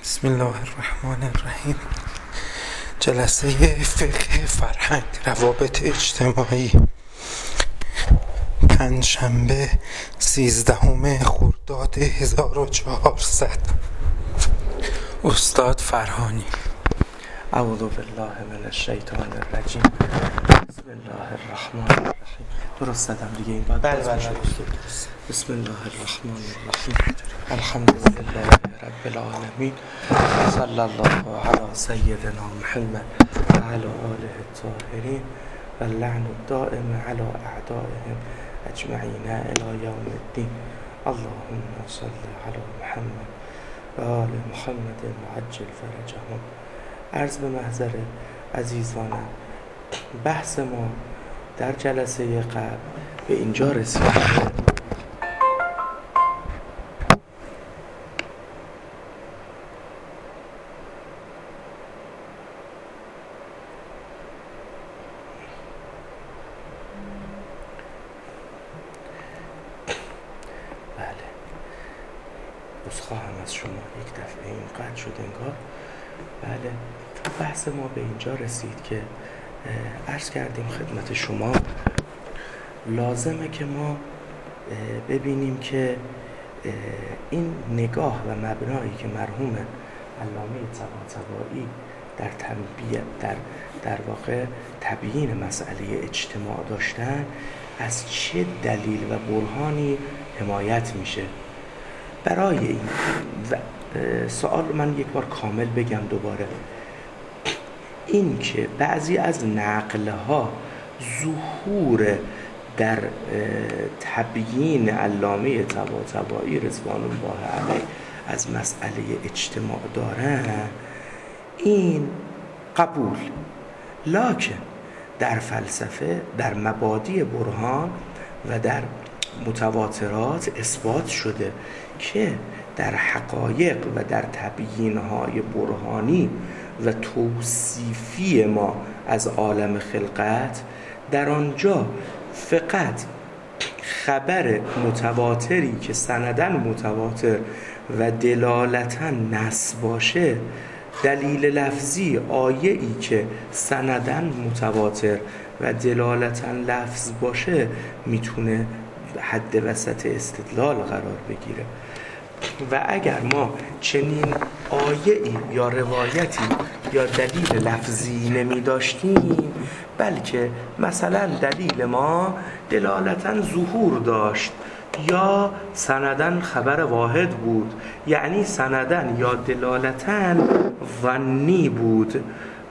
بسم الله الرحمن الرحیم. جلسه فقه فرهنگ روابط اجتماعی، پنجشنبه 13 خرداد 1400. استاد فرهانی. اعوذ بالله من الشیطان الرجیم. بسم الله الرحمن الرحیم. درست زدم دیگه این بعد؟ بله. بسم الله الرحمن الرحیم. الحمد لله رب العالمین. صلی الله علی سیدنا محمد و علی آله الطاهرین و اللعن الدائم علی اعدائهم اجمعین الی یوم الدین. اللهم صل علی محمد و آل محمد وعجل فرجهم. عرض به محضر عزیزانم، بحث ما در جلسه قبل به اینجا رسیده بسخواهم از شما یک دفعه این قطع شد انگار. بله، بحث ما به اینجا رسید که عرض کردیم خدمت شما لازمه که ما ببینیم که این نگاه و مبنایی که مرحوم علامه طباطبایی در واقع تبیین مسئله اجتماع داشتن از چه دلیل و برهانی حمایت میشه. برای این سوال من یک بار کامل بگم دوباره، این که بعضی از نقل‌ها ظهور در تبیین علامه طباطبایی رضوان الله علیه از مسئله اجتماع دارن، این قبول، لکن در فلسفه، در مبادی برهان و در متواترات اثبات شده که در حقایق و در تبیین‌های برهانی و توصیفی ما از عالم خلقت در آنجا فقط خبر متواتری که سنداً متواتر و دلالتاً نص باشه، دلیل لفظی آیه‌ای که سنداً متواتر و دلالتاً لفظ باشه میتونه حد وسط استدلال قرار بگیره. و اگر ما چنین آیه‌ای یا روایتی یا دلیل لفظی نمی داشتیم، بلکه مثلا دلیل ما دلالتاً ظهور داشت یا سنداً خبر واحد بود، یعنی سنداً یا دلالتاً ظنی بود،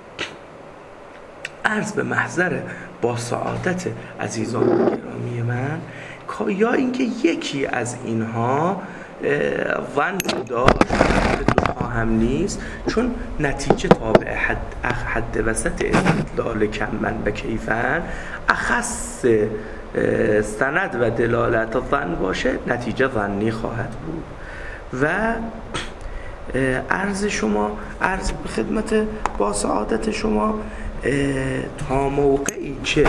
عرض به محضر با سعادت عزیزان گرامی من، یا اینکه یکی از اینها ظن داشت، دوها هم نیست، چون نتیجه تابع حد وسط استدلال کمن و کیفن، اخص سند و دلالت ظن باشه، نتیجه ظنی خواهد بود. و عرض خدمت با سعادت شما، تا موقعی که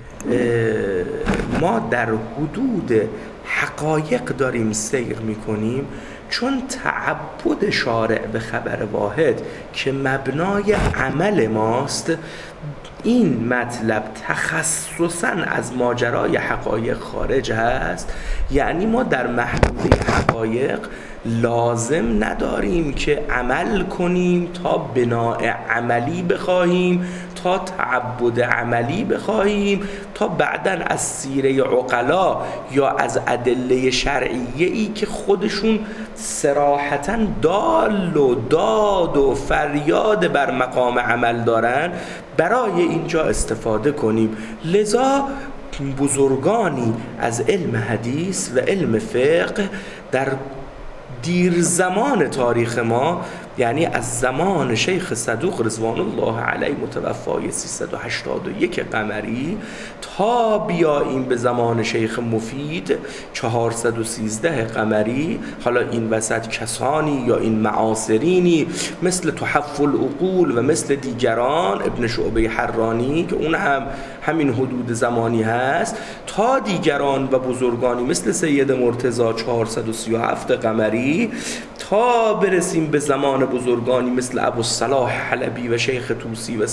ما در حدود حقایق داریم سیر میکنیم، چون تعبد شارع به خبر واحد که مبنای عمل ماست، این مطلب تخصصاً از ماجرای حقایق خارج هست. یعنی ما در محدوده حقایق لازم نداریم که عمل کنیم تا بناء عملی بخواهیم، تا تعبد عملی بخواهیم، تا بعداً از سیره عقلا یا از ادله شرعیه‌ای که خودشون صراحتاً دال و داد و فریاد بر مقام عمل دارن، برای اینجا استفاده کنیم. لذا بزرگانی از علم حدیث و علم فقه در دیر زمان تاریخ ما، یعنی از زمان شیخ صدوق رضوان الله علیه متوفای 381 قمری تا بیاییم به زمان شیخ مفید 413 قمری، حالا این وسط کسانی یا این معاصرینی مثل تحف العقول و مثل دیگران، ابن شعبه حرانی که اون هم همین حدود زمانی هست، تا دیگران و بزرگانی مثل سید مرتضی 437 قمری، تا برسیم به زمان بزرگانی مثل ابوالصلاح حلبی و شیخ طوسی و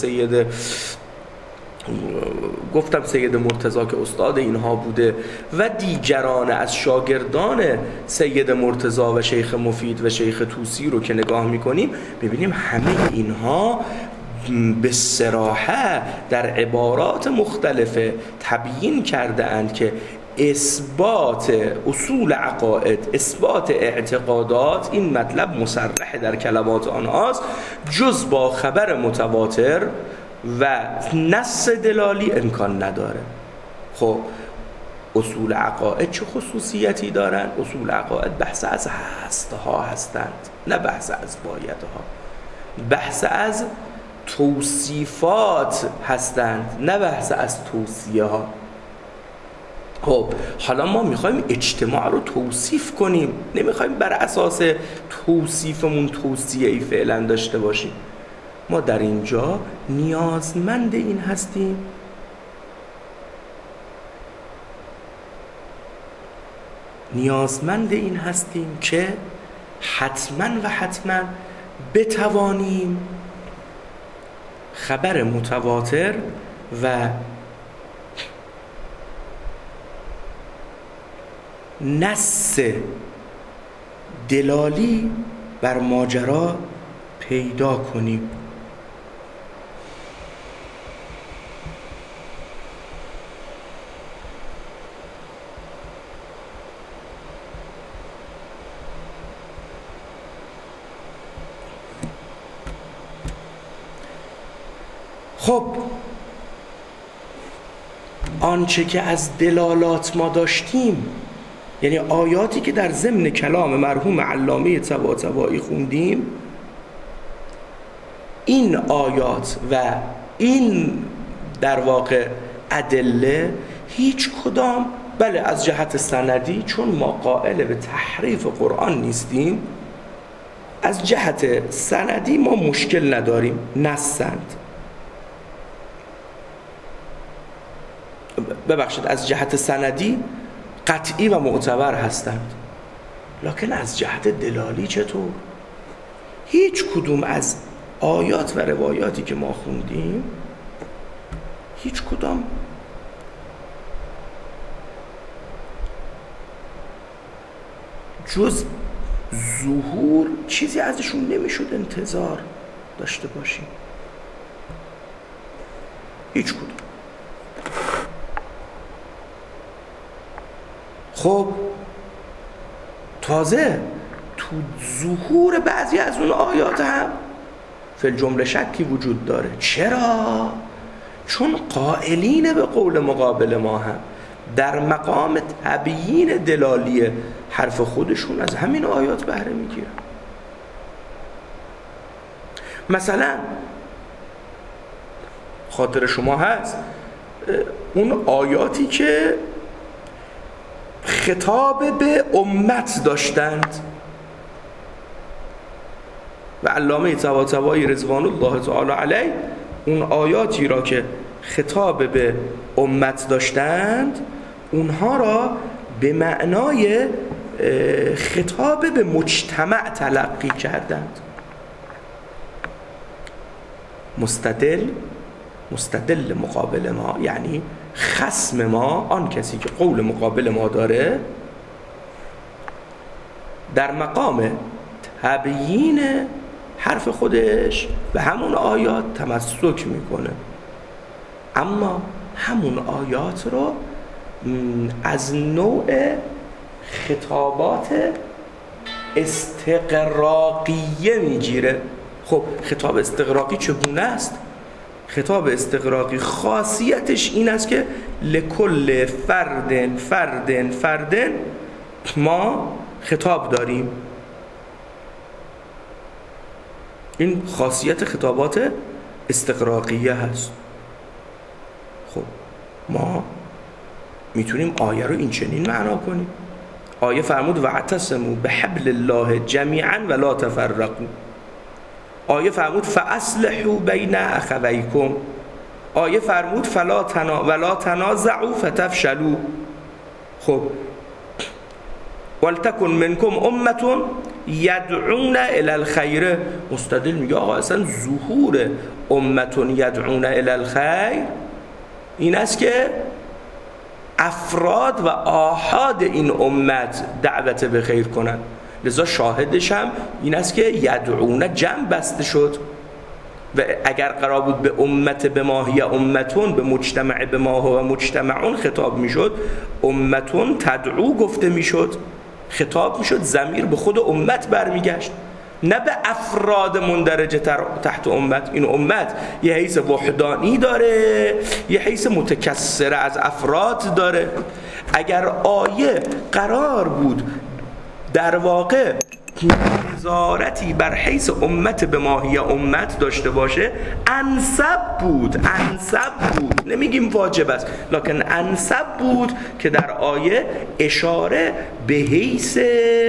سید مرتضی که استاد اینها بوده و دیگران از شاگردان سید مرتضی و شیخ مفید و شیخ طوسی رو که نگاه میکنیم، ببینیم همه اینها به صراحت در عبارات مختلفه تبیین کرده اند که اثبات اصول عقاید، اثبات اعتقادات، این مطلب مصرح در کلمات آنهاست، جز با خبر متواتر و نص دلالی امکان نداره. خب اصول عقاید چه خصوصیتی دارند؟ اصول عقاید بحث از هستها هستند، نه بحث از بایدها. بحث از توصیفات هستند، نه بحث از توصیه ها. خب حالا ما میخوایم اجتماع رو توصیف کنیم، نمیخوایم بر اساس توصیفمون توصیه‌ای فعلا داشته باشیم. ما در اینجا نیازمند این هستیم که حتما و حتما بتوانیم خبر متواتر و نص دلالی بر ماجرا پیدا کنیم. خب آنچه که از دلالات ما داشتیم، یعنی آیاتی که در ضمن کلام مرحوم علامه طباطبایی خوندیم، این آیات و این در واقع ادله هیچ کدام، بله از جهت سندی چون ما قائل به تحریف قرآن نیستیم، از جهت سندی ما مشکل نداریم، نصند. ببخشید از جهت سندی قطعی و معتبر هستند، لکن از جهت دلالی چطور؟ هیچ کدوم از آیات و روایاتی که ما خوندیم، هیچ کدام جز ظهور چیزی ازشون نمیشد انتظار داشته باشیم، هیچ کدوم. خب تازه تو ظهور بعضی از اون آیات هم فی الجمله شکی وجود داره. چرا؟ چون قائلین به قول مقابل ما هم در مقام تبیین دلالی حرف خودشون از همین آیات بهره میگیرن. مثلا خاطر شما هست اون آیاتی که خطاب به امت داشتند و علامه طباطبایی رضوان الله تعالی علیه اون آیاتی را که خطاب به امت داشتند اونها را به معنای خطاب به مجتمع تلقی کردند. مستدل مقابل ما، یعنی خصم ما، آن کسی که قول مقابل ما داره، در مقام تبیین حرف خودش به همون آیات تمسک میکنه، اما همون آیات رو از نوع خطابات استغراقیه میگیره. خب خطاب استغراقی چگونه است؟ خطاب استغراقی خاصیتش این است که لکل فردن ما خطاب داریم. این خاصیت خطابات استغراقیه هست. خب ما میتونیم آیه رو این چنین معنا کنیم. آیه فرمود واعتصموا بحبل الله جمیعا ولا تفرقوا. آیه فرمود فاصلحوا بین اخویکم. آیه فرمود ولا تنازعوا فتفشلوا. خب ولتکن منکم امه یدعون الی الخیر. مستدل میگه آقا اصلا ظهور امتون یدعون الی الخیر این است که افراد و آحاد این امت دعوت به خیر کنند. لذا شاهدش هم این است که یدعون جمع بسته شد و اگر قرار بود به امت به ماهی امتون، به مجتمع به ماه و مجتمعون خطاب میشد، امتون تدعو گفته میشد، خطاب میشد، ضمیر به خود امت برمیگشت نه به افراد مندرجه تحت امت. این امت یه حیث وحدانی داره، یه حیث متکثر از افراد داره. اگر آیه قرار بود در واقع نظارتی بر حیث امت به ماهی امت داشته باشه انسب بود، نمیگیم واجب است، لکن انسب بود که در آیه اشاره به حیث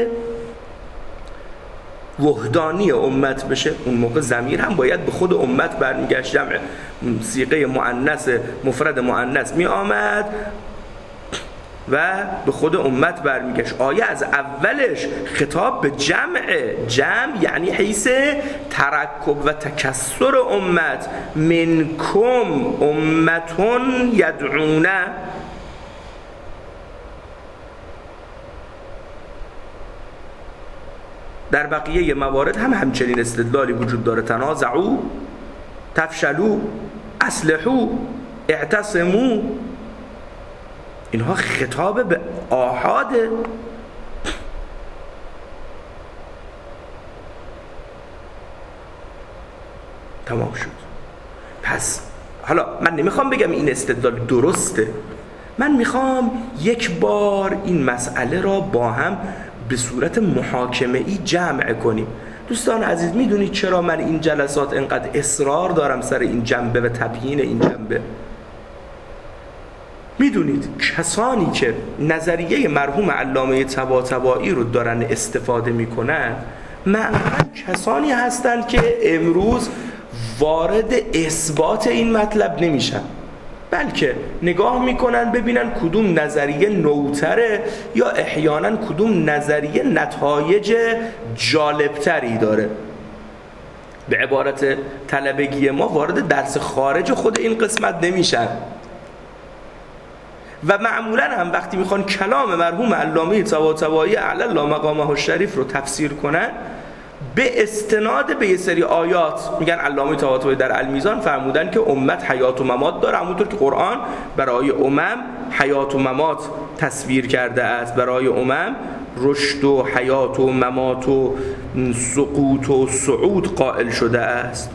وحدانی امت بشه. اون موقع ضمیر هم باید به خود امت برمیگشت، جمع صیغه مؤنث مفرد مؤنث می آمد و به خود امت برمیگشت. آیه از اولش خطاب به جمع یعنی حیث ترکب و تکثر امت. منکم امتون یدعونه. در بقیه موارد هم همچنین استدلالی وجود داره. تنازعوا، تفشلوا، اصلحوا، اعتصموا. اینها خطاب به آحاده. تمام شد. پس حالا من نمیخوام بگم این استدلال درسته، من میخوام یک بار این مسئله را با هم به صورت محاکمه‌ای جمع کنیم. دوستان عزیز، میدونید چرا من این جلسات انقدر اصرار دارم سر این جنبه و تبیین این جنبه؟ میدونید کسانی که نظریه مرحوم علامه طباطبایی رو دارن استفاده میکنن معمولا کسانی هستند که امروز وارد اثبات این مطلب نمیشن، بلکه نگاه میکنن ببینن کدوم نظریه نوتره یا احیانا کدوم نظریه نتایج جالبتری داره. به عبارت طلبگی ما وارد درس خارج خود این قسمت نمیشن و معمولا هم وقتی میخوان کلام مرحوم علامه طباطبایی اعلی الله مقامه الشریف رو تفسیر کنن به استناد به یه سری آیات میگن علامه طباطبایی در المیزان فرمودن که امت حیات و ممات داره، همونطور که قرآن برای حیات و ممات تصویر کرده است، برای رشد و حیات و ممات و سقوط و صعود قائل شده است.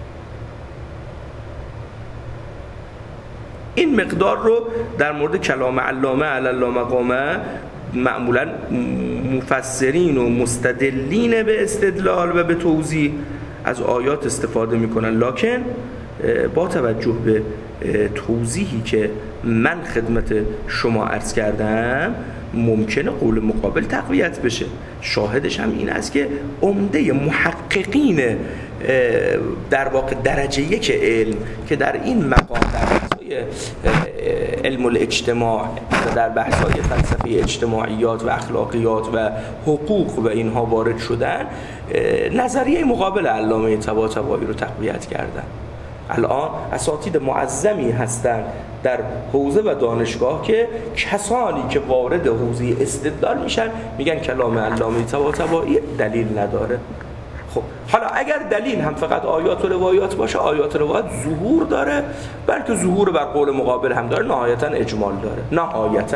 این مقدار رو در مورد کلام علامه علی الله مقامه معمولا مفسرین و مستدلین به استدلال و به توضیح از آیات استفاده میکنن، لکن با توجه به توضیحی که من خدمت شما عرض کردم ممکنه قول مقابل تقویت بشه. شاهدش هم این است که عمده محققین در واقع درجه یک علم که در این مقام در بحث‌های علم الاجتماع و در بحث‌های فلسفه اجتماعیات و اخلاقیات و حقوق و اینها وارد شدن، نظریه مقابل علامه طباطبایی رو تقویت کردن. الان اساتید معظمی هستند در حوزه و دانشگاه که کسانی که وارد حوزه استدلال میشن میگن کلام علامه طباطبایی دلیل نداره. خب حالا اگر دلیل هم فقط آیات و روایات باشه، آیات و روایات ظهور داره، بلکه ظهور بر قول مقابل هم داره، نهایتا اجمال داره.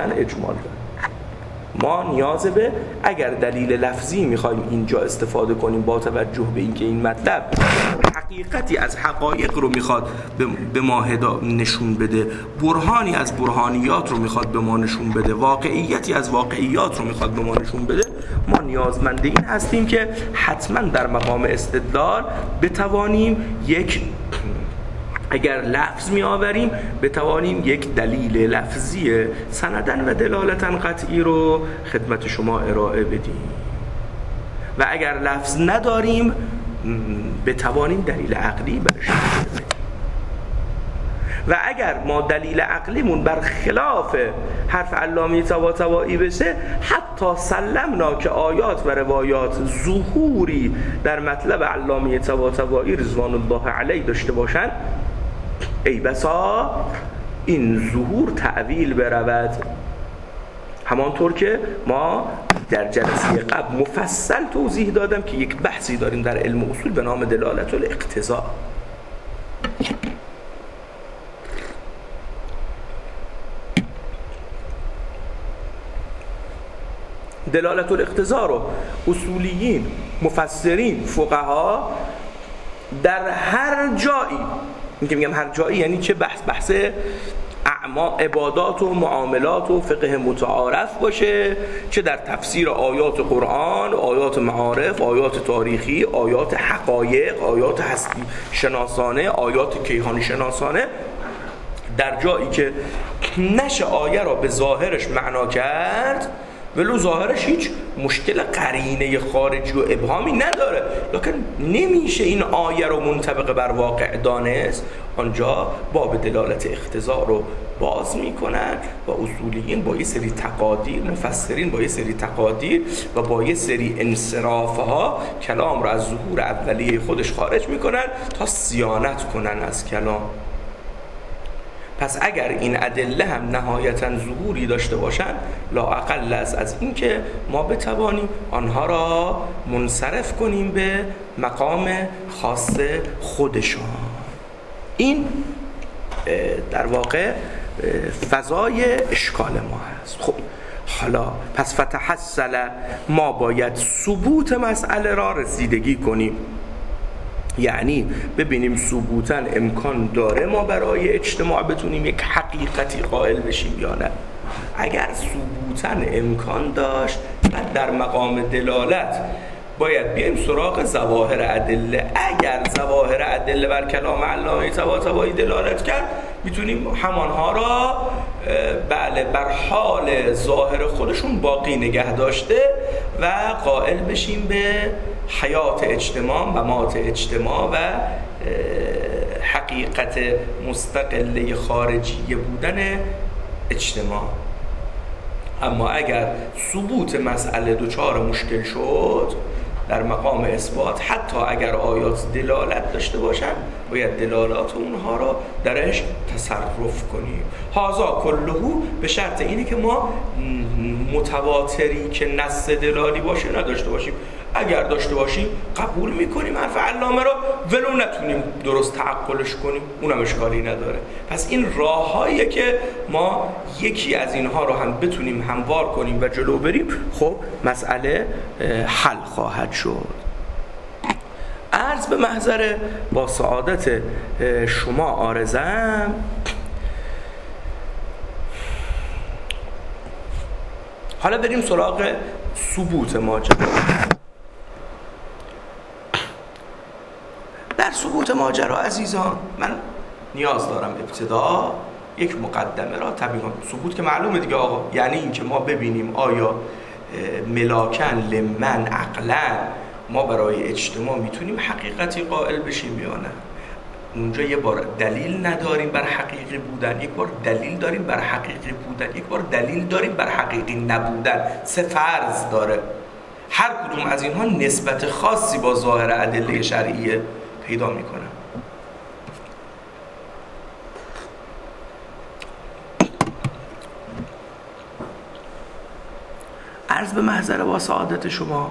ما نیاز به اگر دلیل لفظی میخوایم اینجا استفاده کنیم با توجه به اینکه این مطلب حقیقتی از حقایق رو میخواد به ما نشون بده، برهانی از برهانیات رو میخواد به ما نشون بده، واقعیتی از واقعیات رو میخواد به ما نشون بده، ما نیازمند این هستیم که حتما در مقام استدلال بتوانیم اگر لفظ می آوریم بتوانیم یک دلیل لفظی سندن و دلالتن قطعی رو خدمت شما ارائه بدیم و اگر لفظ نداریم بتوانیم دلیل عقلی برش بدیم. و اگر ما دلیل عقلیمون برخلاف حرف علامه طباطبایی بشه، حتی سلمنا که آیات و روایات ظهوری در مطلب علامه طباطبایی رضوان الله علیه داشته باشن، ای بسا این ظهور تعویل برود. همانطور که ما در جلسه قبل مفصل توضیح دادم که یک بحثی داریم در علم اصول به نام دلالت الاقتضا. دلالت الاقتضا رو اصولیین، مفسرین، فقها در هر جایی، این که میگم هر جایی یعنی چه بحث عبادات و معاملات و فقه متعارف باشه، چه در تفسیر آیات قرآن، آیات معارف، آیات تاریخی، آیات حقایق، آیات هستی شناسانه، آیات کیهانی شناسانه، در جایی که نشه آیه را به ظاهرش معنا کرد، ولو ظاهرش هیچ مشکل قرینه خارجی و ابهامی نداره، لکن نمیشه این آیه رو منطبق بر واقع دانست، آنجا باب دلالت اقتضا رو باز میکنن و اصولیین با یه سری تقادیر، مفسرین با یه سری تقادیر و با یه سری انصرافها کلام رو از ظهور اولیه خودش خارج میکنن تا صیانت کنن از کلام. پس اگر این ادله هم نهایتاً ظهوری داشته باشند، لااقل از این که ما بتوانیم آنها را منصرف کنیم به مقام خاص خودشان. این در واقع فضای اشکال ما هست. خب حالا پس فتحصل، ما باید ثبوت مسئله را رسیدگی کنیم، یعنی ببینیم ثبوتاً امکان داره ما برای اجتماع بتونیم یک حقیقتی قائل بشیم یا نه. اگر ثبوتاً امکان داشت، بعد در مقام دلالت باید بیایم سراغ ظواهر ادله. اگر ظواهر ادله بر کلام علامه طباطبایی دلالت کرد، میتونیم همانها را بله بر حال ظاهر خودشون باقی نگه داشته و قائل بشیم به حیات اجتماع، ممات اجتماع و حقیقت مستقله خارجی بودن اجتماع. اما اگر ثبوت مسئله دچار مشکل شد در مقام اثبات، حتی اگر آیات دلالت داشته باشند، باید دلالات اونها را درش تصرف کنیم. هذا کله به شرط اینه که ما متواتری که نص دلالی باشه نداشته باشیم. اگر داشته باشیم قبول میکنیم حرف علامه را، ولو نتونیم درست تعقلش کنیم، اونم اشکالی نداره. پس این راههاییه که ما یکی از اینها رو هم بتونیم هموار کنیم و جلو بریم، خب مسئله حل خواهد شد. عرض به محضر با سعادت شما عارضم حالا بریم سراغ ثبوت ماجرا. در ثبوت ماجرا عزیزان، من نیاز دارم ابتدا یک مقدمه را طبیعا. ثبوت که معلومه دیگه آقا، یعنی این که ما ببینیم آیا ملاکن لمن عقلا ما برای اجتماع میتونیم حقیقتی قائل بشیم یا نه. اونجا یه بار دلیل نداریم بر حقیقی بودن، یک بار دلیل داریم بر حقیقی بودن، یک بار دلیل داریم بر حقیقی نبودن. سه فرض داره. هر کدوم از اینها نسبت خاصی با ظاهر ادله شرعیه پیدا میکنن. عرض به محضر با سعادت شما،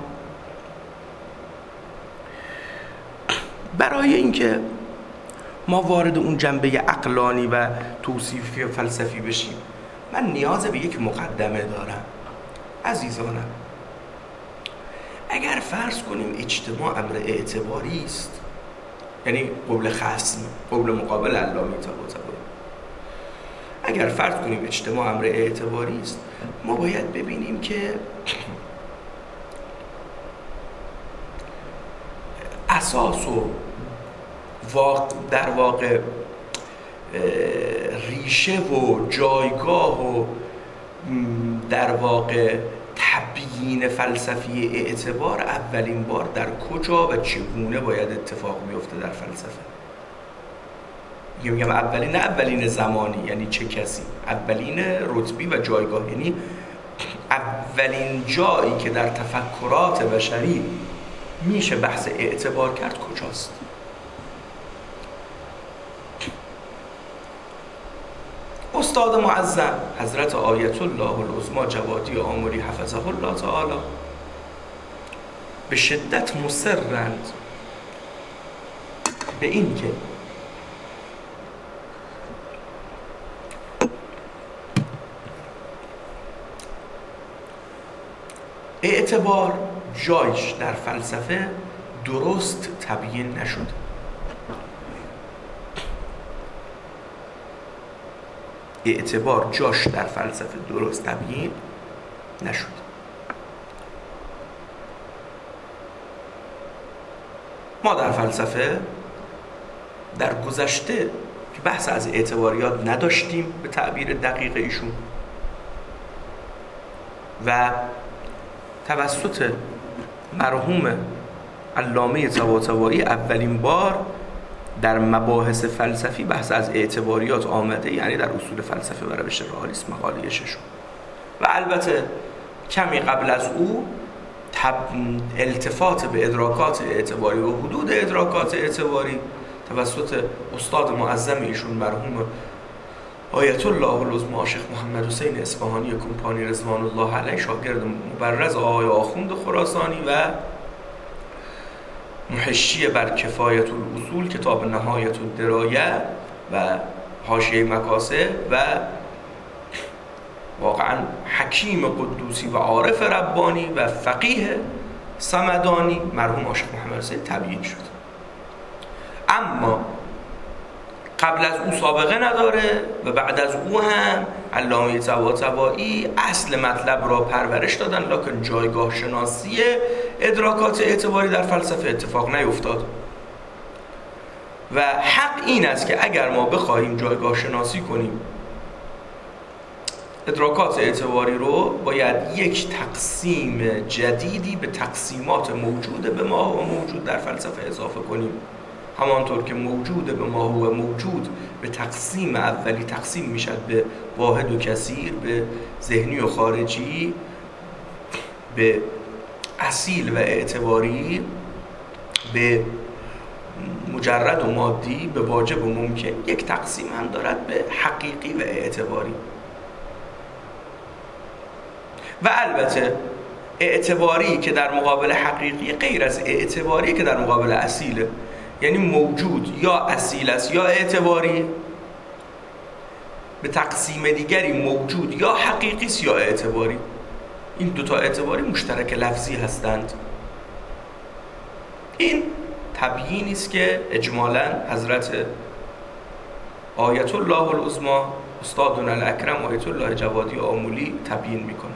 برای اینکه ما وارد اون جنبه عقلانی و توصیفی و فلسفی بشیم، من نیاز به یک مقدمه دارم. عزیزانم، اگر فرض کنیم اجتماع امر اعتباری است، یعنی قبل خصم، قبل مقابل علامه طباطبایی، اگر فرض کنیم اجتماع امر اعتباری است، ما باید ببینیم که اساس و در واقع ریشه و جایگاه و در واقع تبیین فلسفی اعتبار اولین بار در کجا و چگونه باید اتفاق بیفته در فلسفه. میگم اولین، نه اولین زمانی یعنی چه کسی، اولین رتبی و جایگاه، یعنی اولین جایی که در تفکرات بشری میشه بحث اعتبار کرد کجاست؟ استاد معظم حضرت آیت الله العظمی جوادی آملی حفظه الله تعالی به شدت مصرند به این که اعتبار جایش در فلسفه درست تبیین نشد. اعتبار جاش در فلسفه درست تبیین نشد. ما در فلسفه در گذشته که بحث از اعتباریات نداشتیم به تعبیر دقیق ایشون و توسط مرحوم علامه طباطبایی اولین بار در مباحث فلسفی بحث از اعتباریات آمده، یعنی در اصول فلسفه و روش رئالیسم مقاله ششم. و البته کمی قبل از او التفات به ادراکات اعتباری و حدود ادراکات اعتباری توسط استاد معظم ایشون مرحوم آیت الله العظمی شیخ محمد حسین اصفهانی کمپانی رضوان الله علیه، شاگرد مبرز آقای آخوند خراسانی و محشی بر کفایت الاصول کتاب نهایت الدرایه و حاشیه مکاسب و واقعا حکیم قدوسی و عارف ربانی و فقیه صمدانی مرحوم عاشق محمد حسین تبیین شد. اما قبل از او سابقه نداره و بعد از او هم علامه طباطبایی اصل مطلب را پرورش دادن، لکن جایگاه شناسی ادراکات اعتباری در فلسفه اتفاق نیفتاد. و حق این است که اگر ما بخواهیم جایگاه شناسی کنیم ادراکات اعتباری رو، باید یک تقسیم جدیدی به تقسیمات موجود به ما و موجود در فلسفه اضافه کنیم. همانطور که موجود به ما و موجود به تقسیم اولی تقسیم میشد به واحد و کثیر، به ذهنی و خارجی، به اصیل و اعتباری، به مجرد و مادی، به واجب و ممکن، یک تقسیم هم دارد به حقیقی و اعتباری. و البته اعتباری که در مقابل حقیقی غیر از اعتباری که در مقابل اصیله، یعنی موجود یا اصیل است یا اعتباری، به تقسیم دیگری موجود یا حقیقی است یا اعتباری. این دوتا اعتباری مشترک لفظی هستند. این تبیینی است که اجمالاً حضرت آیت الله العظمی استادنا الاکرم آیت الله جوادی آمولی تبیین میکنه.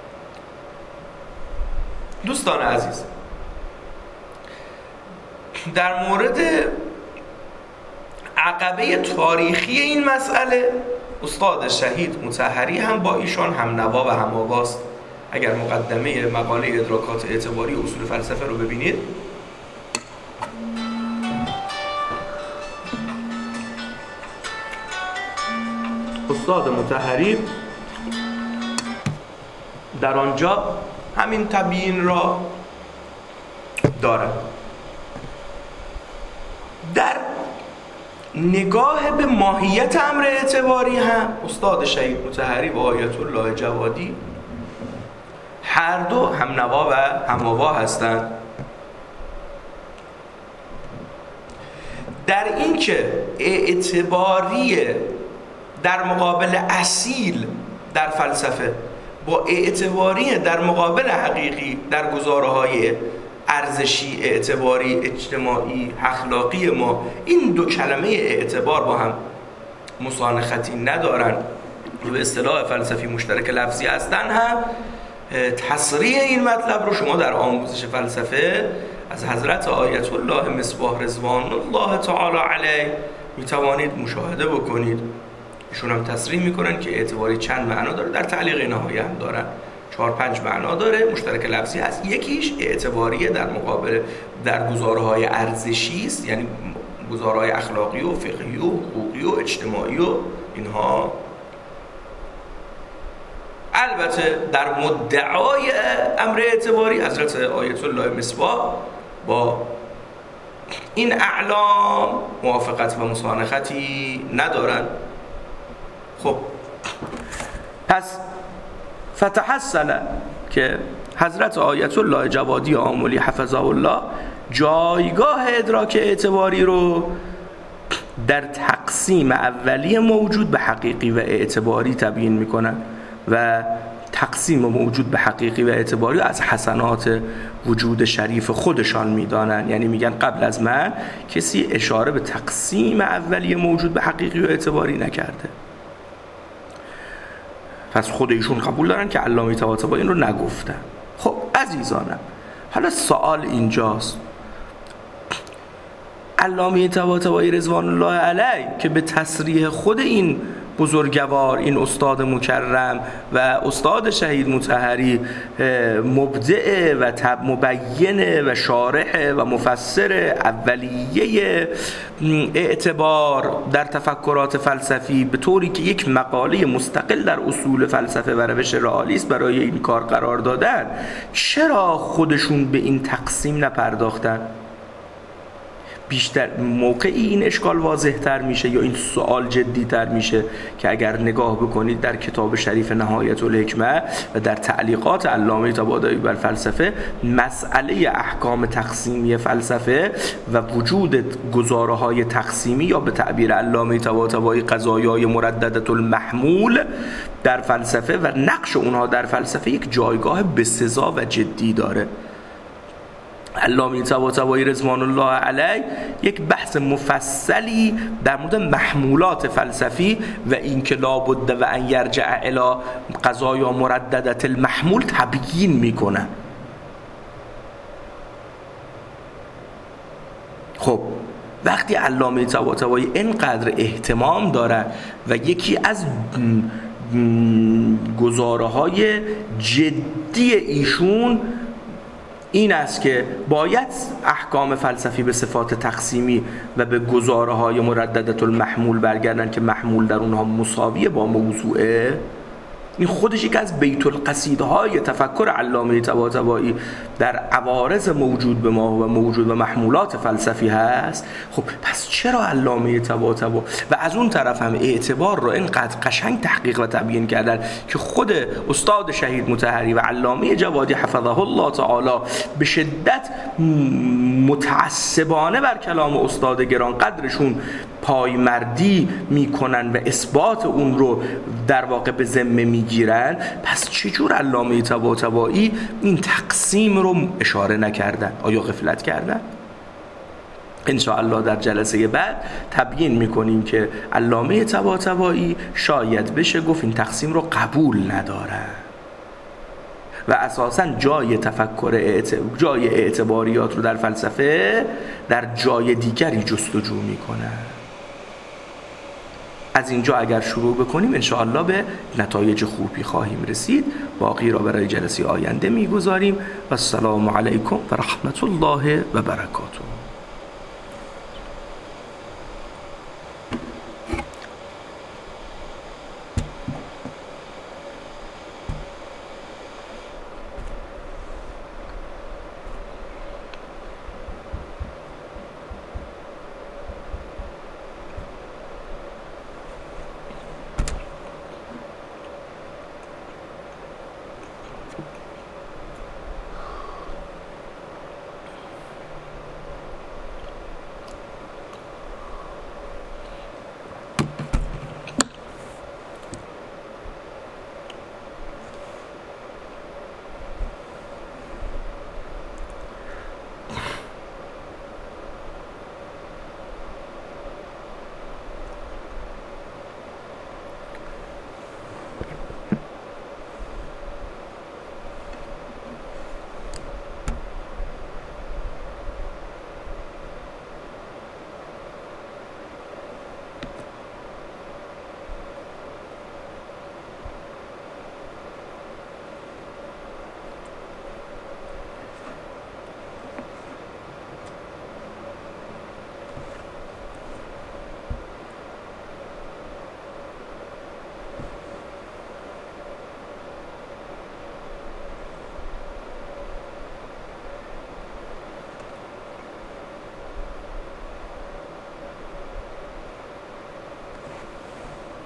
دوستان عزیز، در مورد عقبه تاریخی این مسئله استاد شهید مطهری هم با ایشان هم نوا و هم آواست. اگر مقدمه مقاله ادراکات اعتباری اصول فلسفه رو ببینید، استاد مطهری در آنجا همین تبیین را دارد. در نگاه به ماهیت امر اعتباری هم استاد شهید مطهری و آیت الله جوادی هر دو هم نوا و هم آوا هستند. در این که اعتباری در مقابل اصیل در فلسفه با اعتباری در مقابل حقیقی در گزاره‌های ارزشی، اعتباری، اجتماعی، اخلاقی ما، این دو کلمه اعتبار با هم مسانختی ندارن و به اصطلاح فلسفی مشترک لفظی هستن، هم تصریح این مطلب رو شما در آموزش فلسفه از حضرت آیت الله مصباح رضوان الله تعالی علیه میتوانید مشاهده بکنید. ایشون هم تصریح میکنن که اعتباری چند معنا داره، در تعلیق نهایی هم دارن 4-5 معنا داره، مشترک لفظی هست. یکیش اعتباری در مقابل در گزاره‌های ارزشی است، یعنی گزارهای اخلاقی و فقهی و حقوقی و اجتماعی و اینها. البته در مدعای امر اعتباری حضرت آیت الله مصباح با این اعلام موافقت و مسانختی ندارن. خب پس فتحصل که حضرت آیت الله جوادی آملی حفظه الله جایگاه ادراک اعتباری رو در تقسیم اولی موجود به حقیقی و اعتباری تبیین میکنن و تقسیم موجود به حقیقی و اعتباری از حسنات وجود شریف خودشان میدانن. یعنی میگن قبل از من کسی اشاره به تقسیم اولی موجود به حقیقی و اعتباری نکرده. پس خود ایشون قبول دارن که علامه طباطبایی این رو نگفتن. خب عزیزانم، حالا سوال اینجاست، علامه طباطبایی رضوان الله علیه که به تصریح خود این بزرگوار، این استاد مکرم و استاد شهید مطهری مبدع و مبین و شارح و مفسر اولیه اعتبار در تفکرات فلسفی به طوری که یک مقاله مستقل در اصول فلسفه و روش رئالیسم برای این کار قرار دادن، چرا خودشون به این تقسیم نپرداختن؟ بیشتر موقعی این اشکال واضح تر میشه یا این سوال جدی تر میشه که اگر نگاه بکنید در کتاب شریف نهایت الحکمه و در تعلیقات علامه طباطبایی بر فلسفه، مسئله احکام تقسیمی فلسفه و وجود گزاره‌های تقسیمی یا به تعبیر علامه طباطبایی قضایای مرددة المحمول در فلسفه و نقش اونها در فلسفه یک جایگاه بسزا و جدی داره. علامه طباطبایی رضوان الله علیه یک بحث مفصلی در مورد محمولات فلسفی و اینکه لابد و ان یرجع الی قضایا مرددة المحمول تبیین میکنه. خب وقتی علامه طباطبایی اینقدر اهتمام داره و یکی از گزاره‌های جدی ایشون این است که باید احکام فلسفی به صفات تقسیمی و به گزاره‌های مرددة المحمول برگردن که محمول در اونها مساویه با موضوعه، این خودش یک از بیت القصیده‌های تفکر علامه طباطبایی در عوارض موجود به ما و موجود و محمولات فلسفی هست. خب پس چرا علامه طباطبایی و از اون طرف هم اعتبار رو اینقدر قشنگ تحقیق و تبیین کردن که خود استاد شهید مطهری و علامه جوادی حفظه الله تعالی به شدت متعصبانه بر کلام استاد گران قدرشون پایمردی میکنن و اثبات اون رو در واقع به ذمه میگیرن. پس چجور علامه طباطبایی این تقسیم رو اشاره نکردن؟ آیا غفلت کردن؟ انشاءالله در جلسه بعد تبیین میکنیم که علامه طباطبایی شاید بشه گفت این تقسیم رو قبول ندارن و اساساً جای تفکر جای اعتباریات رو در فلسفه در جای دیگری جستجو میکنن. از اینجا اگر شروع بکنیم انشاءالله به نتایج خوبی خواهیم رسید. باقی را برای جلسه آینده میگذاریم. و السلام علیکم و رحمت الله و برکاته.